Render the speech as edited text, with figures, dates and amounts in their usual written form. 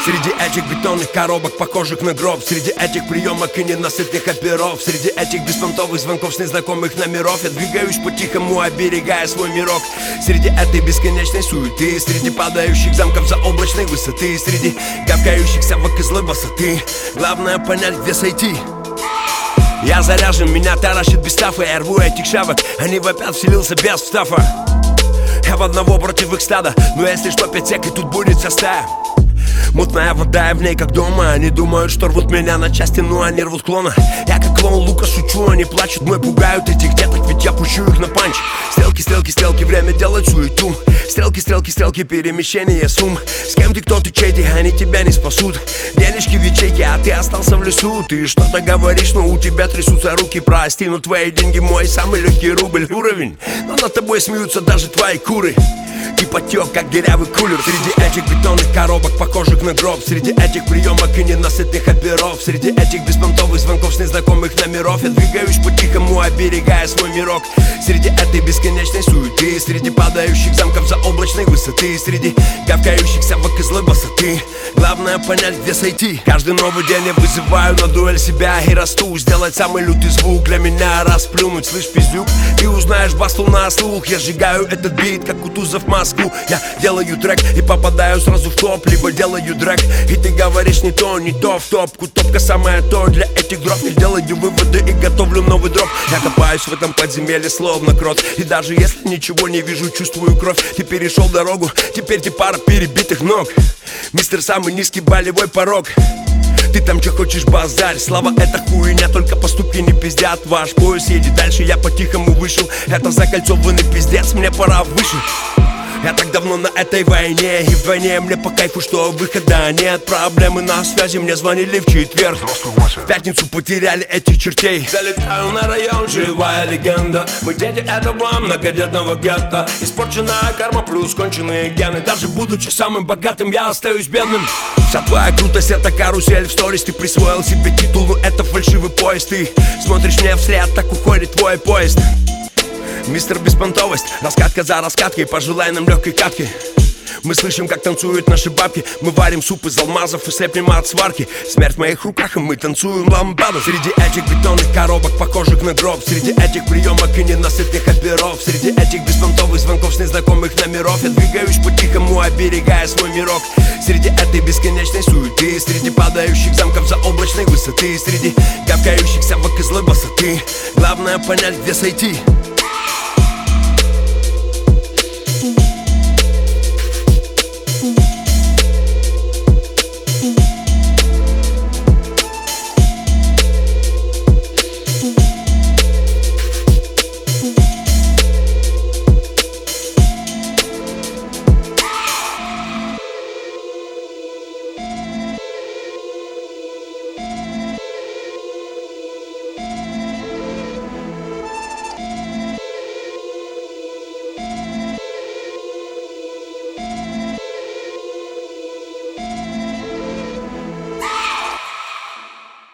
Среди этих бетонных коробок, похожих на гроб, среди этих приемок и ненасытных оперов, среди этих беспонтовых звонков с незнакомых номеров, я двигаюсь по-тихому, оберегая свой мирок. Среди этой бесконечной суеты, среди падающих замков заоблачной высоты, среди гавкающих собак из злой высоты, главное понять, где сойти. Я заряжен, меня таращит без стафа, я рву этих шавок, они вопят, вселился без встафа. Я в одного против их стада, но если что, 5 сек и тут будет вся стая. Мутная вода, я в ней как дома. Они думают, что рвут меня на части, но они рвут клона. Я как клоун Лука шучу, они плачут, мой пугают этих деток, ведь я пущу их на панч. Стрелки, стрелки, стрелки, время делать суету. Стрелки, стрелки, стрелки, перемещение сумм. С кем ты, кто ты, чей ты, они тебя не спасут. Денежки в ячейке, а ты остался в лесу. Ты что-то говоришь, но у тебя трясутся руки. Прости, но твои деньги мой самый легкий рубль. Уровень, но над тобой смеются даже твои куры. Ты потек, как дырявый кулер. Среди этих бетонных коробок, похожих на гроб, среди этих приемок и ненасытных оперов, среди этих беспонтовых звонков с незнакомых номеров, я двигаюсь по-тихому, оберегая свой мирок. Среди этой бесконечной суеты, среди падающих замков заоблачной высоты, среди гавкающих собак из злой высоты, главное понять, где сойти. Каждый новый день я вызываю на дуэль себя и расту. Сделать самый лютый звук для меня, расплюнуть. Слышь, пиздюк, ты узнаешь басту на слух. Я сжигаю этот бит, как Кутузов в Москву. Я делаю трек и попадаю сразу в топ, либо делаю дрэк, и ты говоришь не то, не то в топку. Топка самая то для этих дров. Я делаю выводы и готовлю новый дроп. Я копаюсь в этом подземелье словно крот, и даже если ничего не вижу, чувствую кровь. Ты перешел дорогу, теперь ты пара перебитых ног. Мистер, самый низкий болевой порог. Ты там че хочешь, базарь, слава это хуйня, только поступки не пиздят. Ваш пояс едет дальше, я по-тихому вышел. Это закольцованный пиздец, мне пора выше. Я так давно на этой войне, и вдвойне мне по кайфу, что выхода нет. Проблемы на связи, мне звонили в четверг. В пятницу потеряли этих чертей. Залетаю на район, живая легенда. Мы дети этого многодетного гетто. Испорченная карма плюс конченые гены. Даже будучи самым богатым, я остаюсь бедным. Вся твоя крутость это карусель в сторис. Ты присвоил себе титул, но это фальшивый поезд. Ты смотришь мне вслед, так уходит твой поезд. Мистер Беспонтовость, раскатка за раскаткой, пожелай нам легкой катки. Мы слышим, как танцуют наши бабки. Мы варим суп из алмазов и слепнем от сварки. Смерть в моих руках, и мы танцуем ламбаду. Среди этих бетонных коробок, похожих на гроб, среди этих приемок и ненасытных оперов, среди этих беспонтовых звонков с незнакомых номеров, я двигаюсь по-тихому, оберегая свой мирок. Среди этой бесконечной суеты, среди падающих замков заоблачной высоты, среди гавкающих собак из злой высоты, главное понять, где сойти.